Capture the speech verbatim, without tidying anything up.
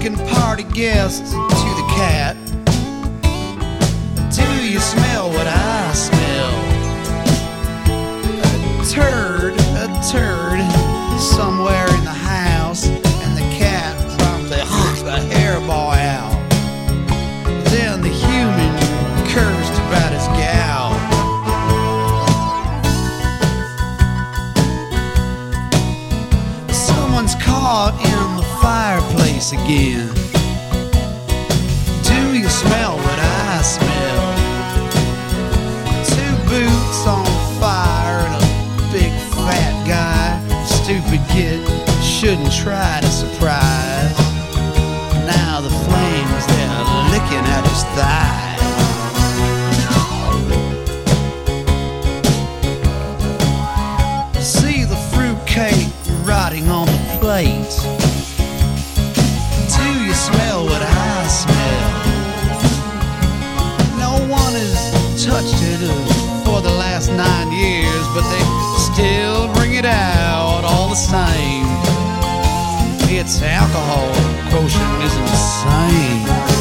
second party guest to the cat. Do you smell what I smell? A turd, a turd, somewhere in the house, and the cat promptly hooks the hairball out. Then the human cursed about his gal. Someone's caught in the fireplace again. Do you smell what I smell? Two boots on fire and a big fat guy. Stupid kid shouldn't try to surprise. Now the flames, they're licking at his thigh. See the fruitcake rotting on the plate. Do you smell what I smell? No one has touched it for the last nine years, but they still bring it out all the same. It's alcohol quotient isn't the same.